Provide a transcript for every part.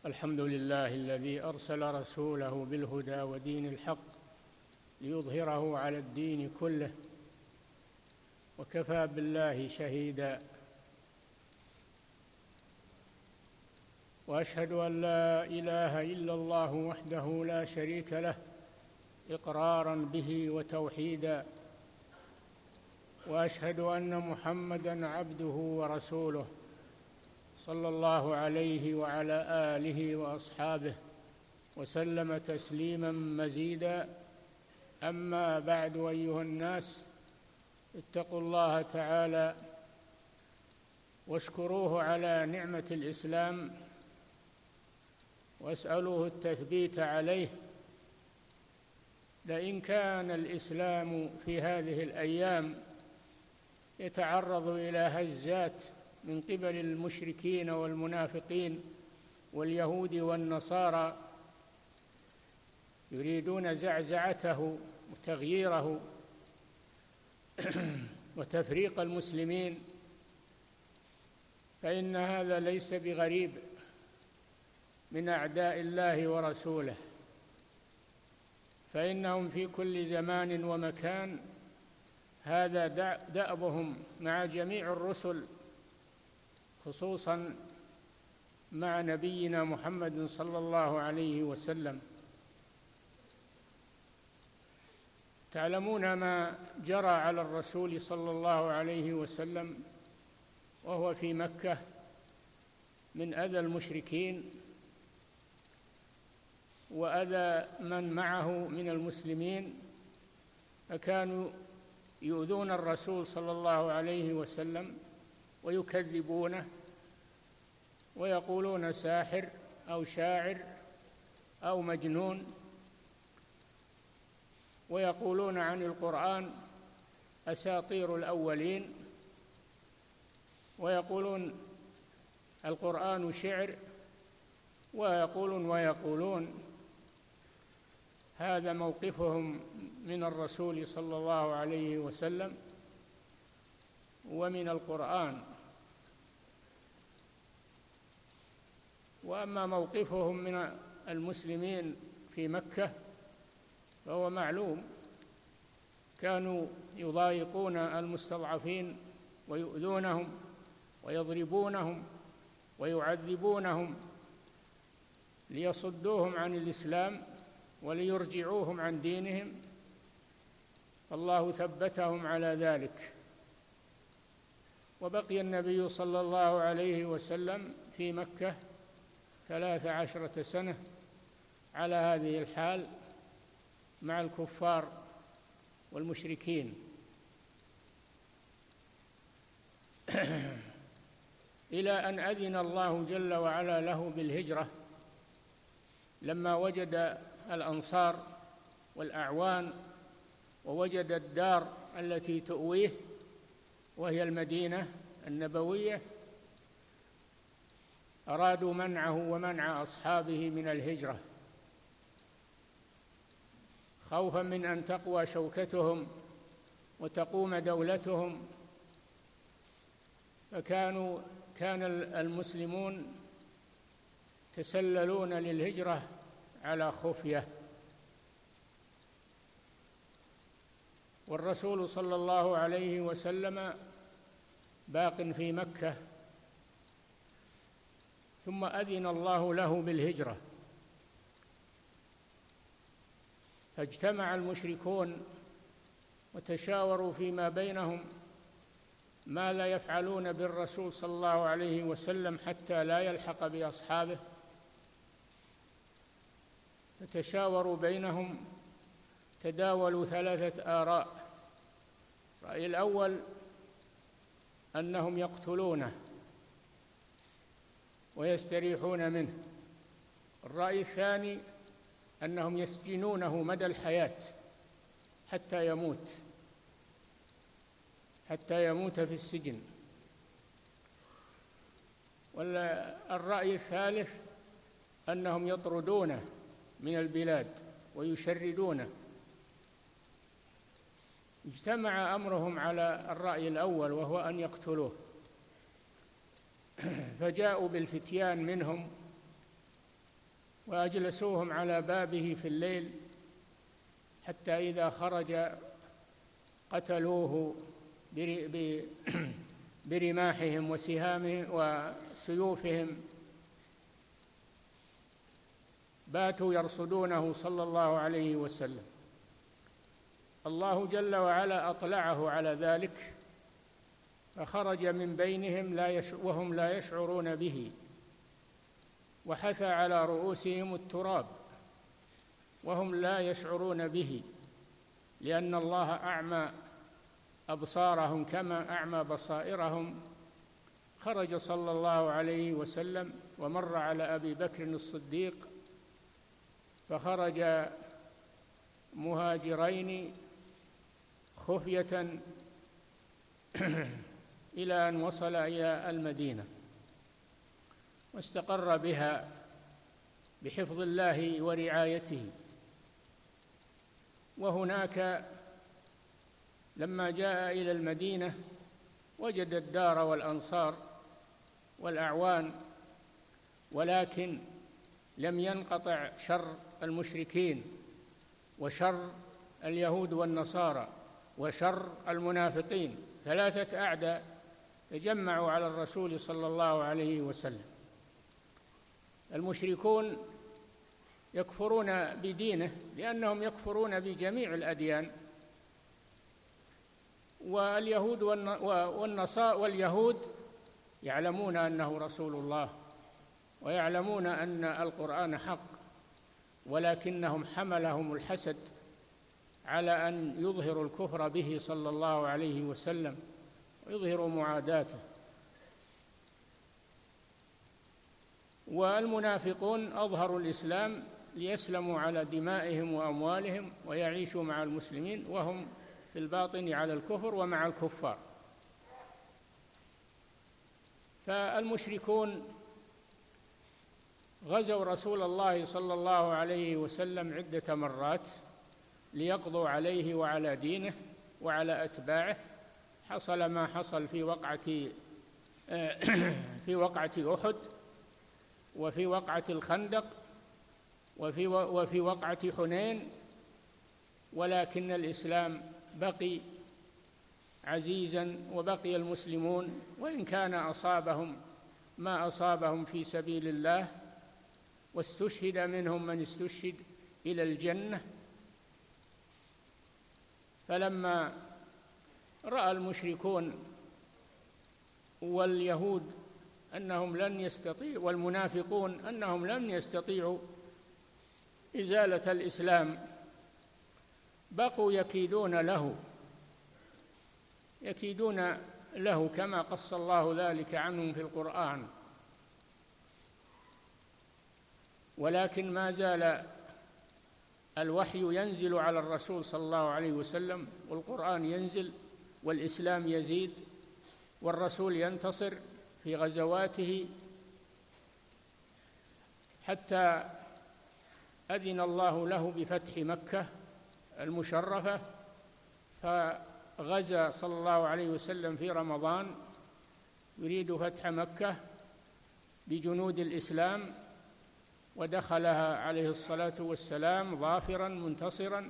الحمد لله الذي أرسل رسوله بالهدى ودين الحق ليظهره على الدين كله، وكفى بالله شهيدا. وأشهد أن لا إله إلا الله وحده لا شريك له إقرارا به وتوحيدا، وأشهد أن محمدًا عبده ورسوله صلى الله عليه وعلى آله وأصحابه وسلم تسليمًا مزيدا. أما بعد، أيها الناس، اتقوا الله تعالى واشكروه على نعمة الإسلام، واسألوه التثبيت عليه. لئن كان الإسلام في هذه الأيام يتعرض إلى هزات من قبل المشركين والمنافقين واليهود والنصارى، يريدون زعزعته وتغييره وتفريق المسلمين، فإن هذا ليس بغريب من أعداء الله ورسوله، فإنهم في كل زمان ومكان هذا دأبهم مع جميع الرسل، خصوصا مع نبينا محمد صلى الله عليه وسلم. تعلمون ما جرى على الرسول صلى الله عليه وسلم وهو في مكة من أذى المشركين وأذى من معه من المسلمين، فكانوا يؤذون الرسول صلى الله عليه وسلم ويكذبونه ويقولون ساحر أو شاعر أو مجنون، ويقولون عن القرآن أساطير الأولين، ويقولون القرآن شعر، ويقولون هذا موقفهم من الرسول صلى الله عليه وسلم ومن القرآن. وأما موقفهم من المسلمين في مكة فهو معلوم، كانوا يضايقون المستضعفين ويؤذونهم ويضربونهم ويعذبونهم ليصدوهم عن الإسلام وليرجعوهم عن دينهم، فالله ثبتهم على ذلك. وبقي النبي صلى الله عليه وسلم في مكة 13 سنة على هذه الحال مع الكفار والمشركين إلى أن أذن الله جل وعلا له بالهجرة، لما وجد الأنصار والأعوان ووجد الدار التي تؤويه وهي المدينة النبوية، أرادوا منعه ومنع أصحابه من الهجرة، خوفا من أن تقوى شوكتهم وتقوم دولتهم. كان المسلمون تسللون للهجرة على خفية، والرسول صلى الله عليه وسلم باق في مكة، ثم أذن الله له بالهجرة، فاجتمع المشركون وتشاوروا فيما بينهم ماذا يفعلون بالرسول صلى الله عليه وسلم حتى لا يلحق بأصحابه، فتشاوروا بينهم، تداولوا 3 آراء. الرأي الأول أنهم يقتلونه ويستريحون منه، الرأي الثاني أنهم يسجنونه مدى الحياة حتى يموت في السجن، والرأي الثالث أنهم يطردونه من البلاد ويشردونه. اجتمع أمرهم على الرأي الأول وهو أن يقتلوه، فجاءوا بالفتيان منهم وأجلسوهم على بابه في الليل حتى إذا خرج قتلوه برماحهم وسهامهم وسيوفهم. باتوا يرصدونه صلى الله عليه وسلم. الله جل وعلا أطلعه على ذلك فخرج من بينهم وهم لا يشعرون به، وحثى على رؤوسهم التراب وهم لا يشعرون به، لأن الله أعمى أبصارهم كما أعمى بصائرهم. خرج صلى الله عليه وسلم ومر على أبي بكر الصديق، فخرج مهاجرين خفية إلى أن وصل إلى المدينة واستقر بها بحفظ الله ورعايته. وهناك لما جاء إلى المدينة وجد الدار والأنصار والأعوان، ولكن لم ينقطع شر المشركين وشر اليهود والنصارى وشر المنافقين. 3 أعداء تجمعوا على الرسول صلى الله عليه وسلم. المشركون يكفرون بدينه لأنهم يكفرون بجميع الأديان، واليهود واليهود يعلمون أنه رسول الله ويعلمون أن القرآن حق، ولكنهم حملهم الحسد على أن يظهروا الكفر به صلى الله عليه وسلم ويظهروا معاداته. والمنافقون أظهروا الإسلام ليسلموا على دمائهم وأموالهم ويعيشوا مع المسلمين، وهم في الباطن على الكفر ومع الكفار. فالمشركون غزوا رسول الله صلى الله عليه وسلم عدة مرات ليقضوا عليه وعلى دينه وعلى أتباعه. حصل ما حصل في وقعة أحد، وفي وقعة الخندق، وفي وقعة حنين، ولكن الإسلام بقي عزيزا وبقي المسلمون، وإن كان أصابهم ما أصابهم في سبيل الله واستشهد منهم من استشهد إلى الجنة. فلما رأى المشركون واليهود أنهم لن يستطيعوا والمنافقون أنهم لن يستطيعوا إزالة الإسلام، بقوا يكيدون له كما قص الله ذلك عنهم في القرآن. ولكن ما زال الوحي ينزل على الرسول صلى الله عليه وسلم، والقرآن ينزل، والإسلام يزيد، والرسول ينتصر في غزواته، حتى أذن الله له بفتح مكة المشرفة. فغزا صلى الله عليه وسلم في رمضان يريد فتح مكة بجنود الإسلام، ودخلها عليه الصلاة والسلام ظافرا منتصرا،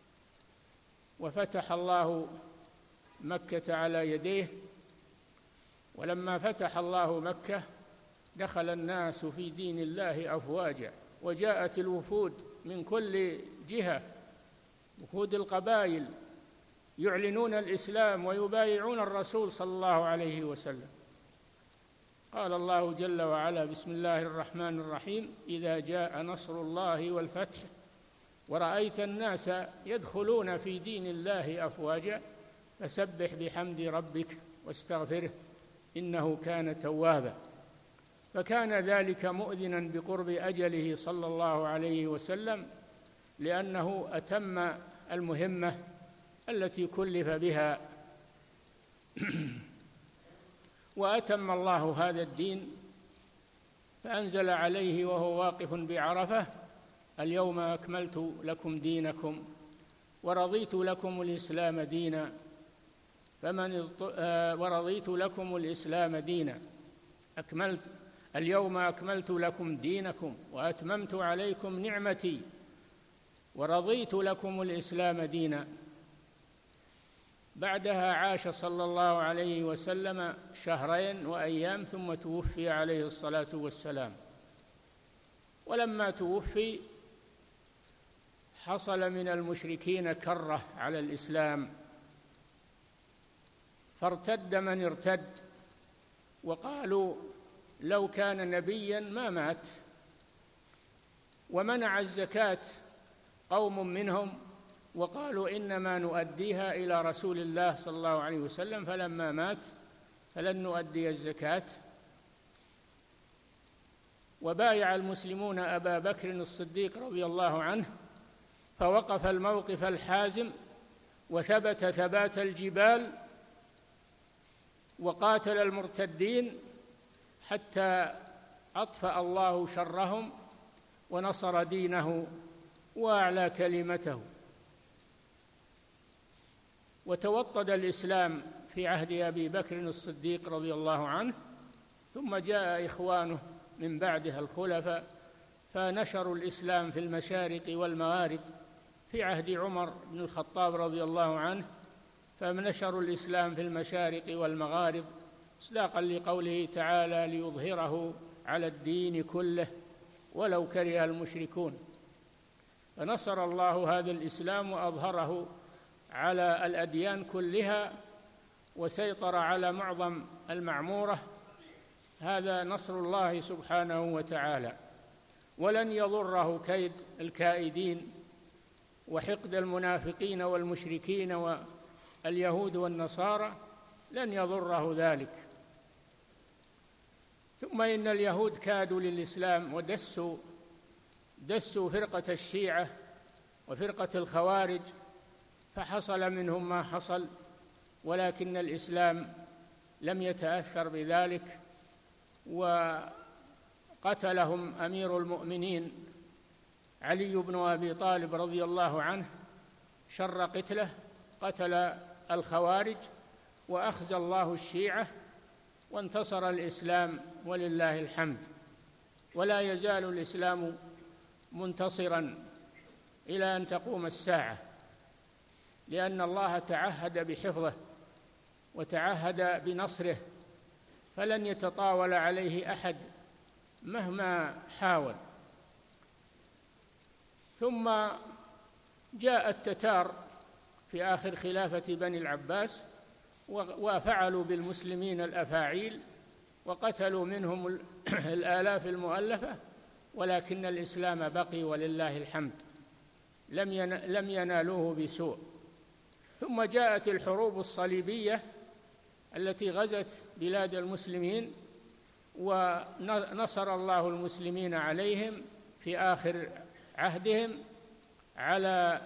وفتح الله مكة على يديه. ولما فتح الله مكة دخل الناس في دين الله أفواجا، وجاءت الوفود من كل جهة، وفود القبائل يعلنون الإسلام ويبايعون الرسول صلى الله عليه وسلم. قال الله جل وعلا: بسم الله الرحمن الرحيم: إذا جاء نصر الله والفتح ورأيت الناس يدخلون في دين الله أفواجا فسبح بحمد ربك واستغفره إنه كان توابا. فكان ذلك مؤذنا بقرب أجله صلى الله عليه وسلم، لأنه أتم المهمة التي كلف بها وأتم الله هذا الدين، فأنزل عليه وهو واقف بعرفة: اليوم أكملت لكم دينكم ورضيت لكم الإسلام دينا، ورضيت لكم الإسلام دينا. اليوم أكملت لكم دينكم وأتممت عليكم نعمتي ورضيت لكم الإسلام دينا. بعدها عاش صلى الله عليه وسلم شهرين وأيام ثم توفي عليه الصلاة والسلام. ولما توفي حصل من المشركين كرة على الإسلام، فارتد من ارتد، وقالوا لو كان نبيا ما مات. ومنع الزكاة قوم منهم وقالوا إنما نؤديها إلى رسول الله صلى الله عليه وسلم، فلما مات فلن نؤدي الزكاة. وبايع المسلمون أبا بكر الصديق رضي الله عنه، فوقف الموقف الحازم وثبت ثبات الجبال وقاتل المرتدين حتى أطفأ الله شرهم ونصر دينه وأعلى كلمته. وتوطد الإسلام في عهد أبي بكر الصديق رضي الله عنه، ثم جاء إخوانه من بعده الخلفاء فنشروا الإسلام في المشارق والمغارب. في عهد عمر بن الخطاب رضي الله عنه فنشروا الإسلام في المشارق والمغارب مصداقا لقوله تعالى: ليظهره على الدين كله ولو كره المشركون. فنصر الله هذا الإسلام وأظهره على الأديان كلها وسيطر على معظم المعمورة. هذا نصر الله سبحانه وتعالى، ولن يضره كيد الكائدين وحقد المنافقين والمشركين واليهود والنصارى، لن يضره ذلك. ثم إن اليهود كادوا للإسلام ودسوا فرقة الشيعة وفرقة الخوارج، فحصل منهم ما حصل، ولكن الإسلام لم يتأثر بذلك، وقتلهم أمير المؤمنين علي بن أبي طالب رضي الله عنه شر قتله، قتل الخوارج وأخزى الله الشيعة وانتصر الإسلام ولله الحمد. ولا يزال الإسلام منتصرا إلى أن تقوم الساعة، لأن الله تعهد بحفظه وتعهد بنصره، فلن يتطاول عليه أحد مهما حاول. ثم جاء التتار في آخر خلافة بني العباس وفعلوا بالمسلمين الأفاعيل وقتلوا منهم الآلاف المؤلفة، ولكن الإسلام بقي ولله الحمد، لم ينالوه بسوء. ثم جاءت الحروب الصليبية التي غزت بلاد المسلمين، ونصر الله المسلمين عليهم في آخر عهدهم على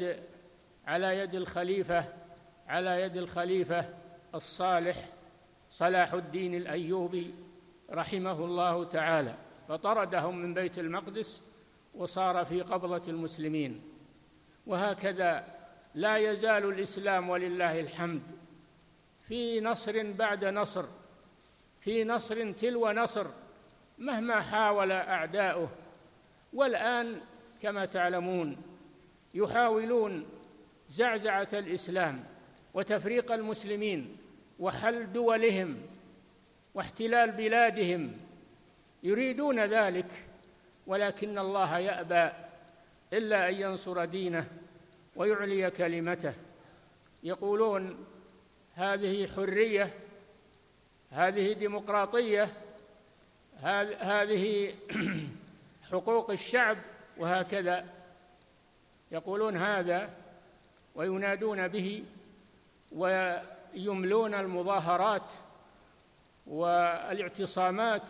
يد الخليفة الصالح صلاح الدين الأيوبي رحمه الله تعالى، فطردهم من بيت المقدس وصار في قبضة المسلمين. وهكذا لا يزال الإسلام ولله الحمد في نصر بعد نصر، في نصر تلو نصر، مهما حاول أعداؤه. والآن كما تعلمون يحاولون زعزعة الإسلام وتفريق المسلمين وحل دولهم واحتلال بلادهم، يريدون ذلك، ولكن الله يأبى إلا أن ينصر دينه ويعلي كلمته. يقولون هذه حرية، هذه ديمقراطية، هذه حقوق الشعب، وهكذا يقولون هذا وينادون به ويملون المظاهرات والاعتصامات.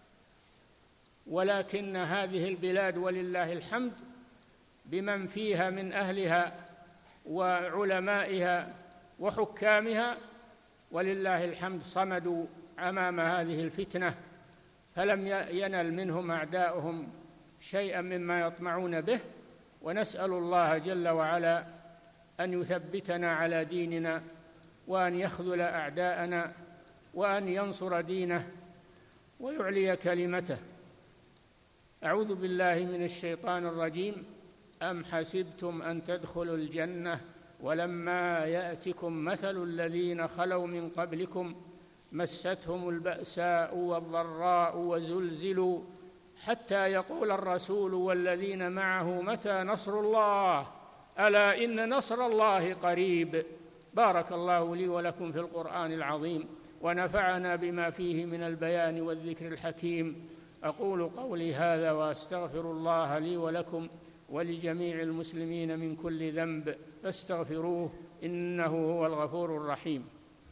ولكن هذه البلاد ولله الحمد بمن فيها من أهلها وعلمائها وحكامها ولله الحمد صمدوا أمام هذه الفتنة، فلم ينل منهم أعداؤهم شيئا مما يطمعون به. ونسأل الله جل وعلا أن يثبتنا على ديننا، وأن يخذل أعداءنا، وأن ينصر دينه، ويعلي كلمته. أعوذ بالله من الشيطان الرجيم. أم حسبتم أن تدخلوا الجنة ولما يأتكم مثل الذين خلوا من قبلكم مستهم البأساء والضراء وزلزلوا حتى يقول الرسول والذين معه متى نصر الله ألا إن نصر الله قريب. بارك الله لي ولكم في القرآن العظيم ونفعنا بما فيه من البيان والذكر الحكيم. أقول قولي هذا وأستغفر الله لي ولكم ولجميع المسلمين من كل ذنب فاستغفروه إنه هو الغفور الرحيم.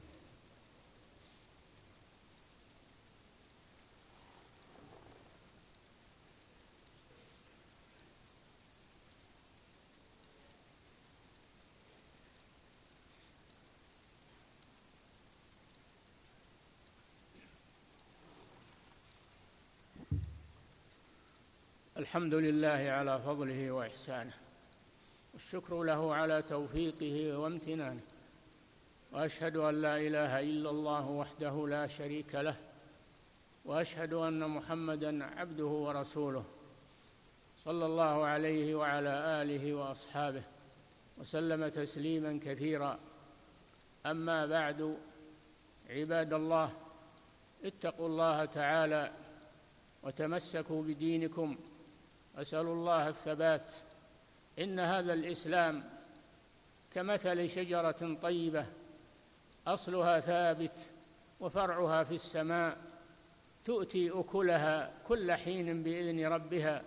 الحمد لله على فضله وإحسانه، والشكر له على توفيقه وامتنانه، وأشهد أن لا إله إلا الله وحده لا شريك له، وأشهد أن محمدًا عبده ورسوله صلى الله عليه وعلى آله وأصحابه وسلم تسليمًا كثيرا. أما بعد، عباد الله، اتقوا الله تعالى وتمسكوا بدينكم، أسأل الله الثبات. إن هذا الإسلام كمثل شجرة طيبة أصلها ثابت وفرعها في السماء، تؤتي أكلها كل حين بإذن ربها.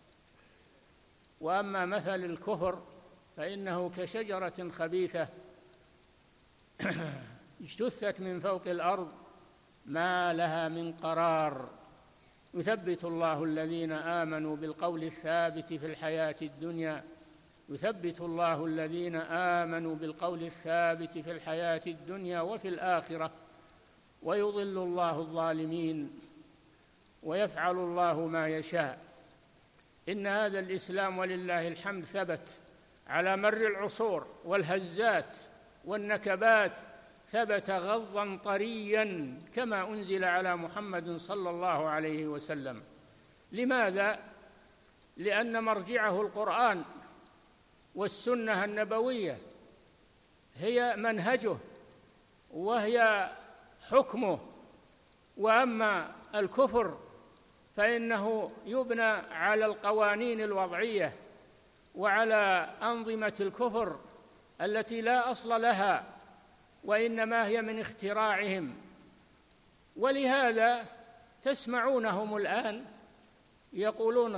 وأما مثل الكفر فإنه كشجرة خبيثة اجتثت من فوق الأرض ما لها من قرار. يثبت الله الذين آمنوا بالقول الثابت في الحياة الدنيا، يثبت الله الذين آمنوا بالقول الثابت في الحياة الدنيا وفي الآخرة، ويضل الله الظالمين ويفعل الله ما يشاء. إن هذا الإسلام ولله الحمد ثبت على مر العصور والهزات والنكبات، ثبت غضا طريا كما أنزل على محمد صلى الله عليه وسلم. لماذا؟ لأن مرجعه القرآن والسنة النبوية، هي منهجه وهي حكمه. وأما الكفر فإنه يبنى على القوانين الوضعية وعلى أنظمة الكفر التي لا أصل لها، وإنما هي من اختراعهم. ولهذا تسمعونهم الآن يقولون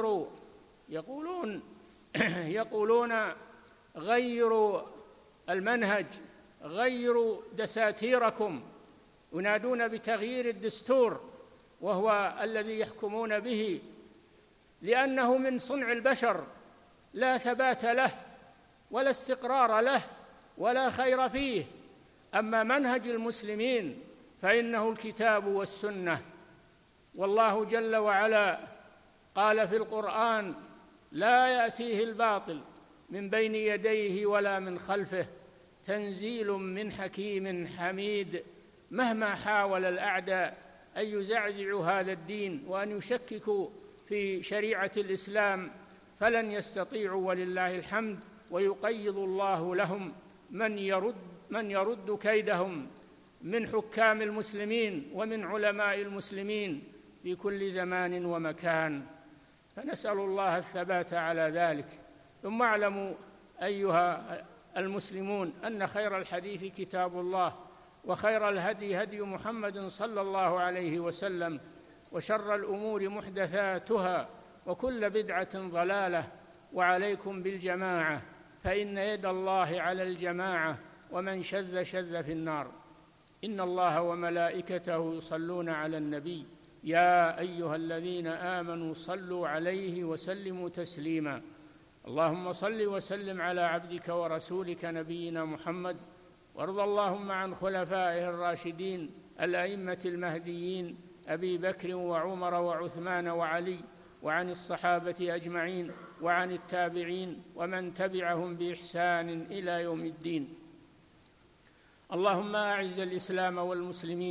غيروا المنهج، غيروا دساتيركم، ينادون بتغيير الدستور وهو الذي يحكمون به، لأنه من صنع البشر لا ثبات له ولا استقرار له ولا خير فيه. أما منهج المسلمين فإنه الكتاب والسنة. والله جل وعلا قال في القرآن: لا يأتيه الباطل من بين يديه ولا من خلفه تنزيل من حكيم حميد. مهما حاول الأعداء أن يزعزعوا هذا الدين وأن يشككوا في شريعة الإسلام فلن يستطيعوا، ولله الحمد. ويقيض الله لهم من يرد كيدهم من حكام المسلمين ومن علماء المسلمين في كل زمان ومكان، فنسأل الله الثبات على ذلك. ثم اعلموا أيها المسلمون أن خير الحديث كتاب الله، وخير الهدي هدي محمد صلى الله عليه وسلم، وشر الأمور محدثاتها، وكل بدعة ضلالة. وعليكم بالجماعة، فإن يد الله على الجماعة، ومن شذ شذ في النار. إن الله وملائكته يصلون على النبي، يا أيها الذين آمنوا صلوا عليه وسلموا تسليما. اللهم صل وسلم على عبدك ورسولك نبينا محمد، وارض اللهم عن خلفائه الراشدين الأئمة المهديين أبي بكر وعمر وعثمان وعلي، وعن الصحابة أجمعين، وعن التابعين ومن تبعهم بإحسان إلى يوم الدين. اللهم أعز الإسلام والمسلمين،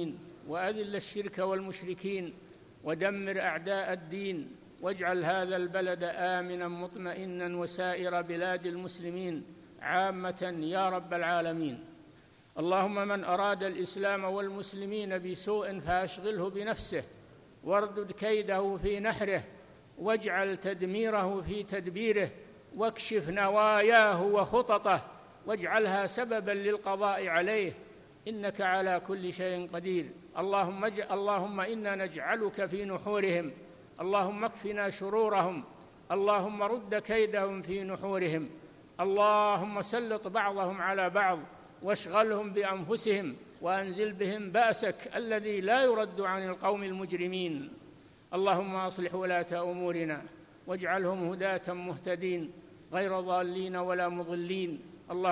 وأذل الشرك والمشركين ودمر أعداء الدين، واجعل هذا البلد آمنا مطمئنا وسائر بلاد المسلمين عامة يا رب العالمين. اللهم من أراد الإسلام والمسلمين بسوء فأشغله بنفسه، واردد كيده في نحره، واجعل تدميره في تدبيره، واكشف نواياه وخططه، واجعلها سببا للقضاء عليه، إنك على كل شيء قدير. اللهم إنا نجعلك في نحورهم، اللهم اكفنا شرورهم، اللهم رد كيدهم في نحورهم، اللهم سلط بعضهم على بعض واشغلهم بأنفسهم، وأنزل بهم بأسك الذي لا يرد عن القوم المجرمين. اللهم أصلح ولاة أمورنا واجعلهم هداة مهتدين غير ضالين ولا مضلين.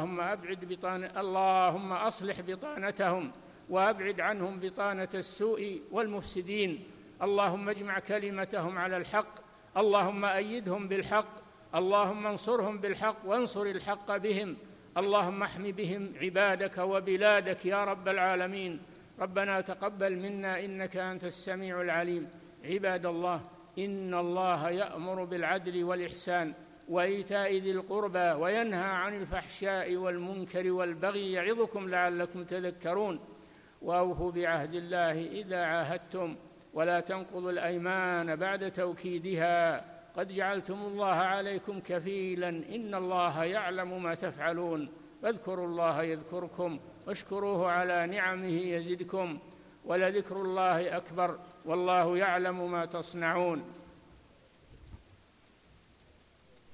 اللهم أصلح بطانتهم وأبعد عنهم بطانة السوء والمفسدين. اللهم اجمع كلمتهم على الحق، اللهم أيدهم بالحق، اللهم انصرهم بالحق وانصر الحق بهم. اللهم احم بهم عبادك وبلادك يا رب العالمين. ربنا تقبل منا إنك أنت السميع العليم. عباد الله، إن الله يأمر بالعدل والإحسان وإيتاء ذي القربى وينهى عن الفحشاء والمنكر والبغي يعظكم لعلكم تذكرون. وأوفوا بعهد الله إذا عاهدتم ولا تنقضوا الأيمان بعد توكيدها، قد جعلتم الله عليكم كفيلا إن الله يعلم ما تفعلون. فاذكروا الله يذكركم واشكروه على نعمه يزدكم، ولذكر الله أكبر والله يعلم ما تصنعون.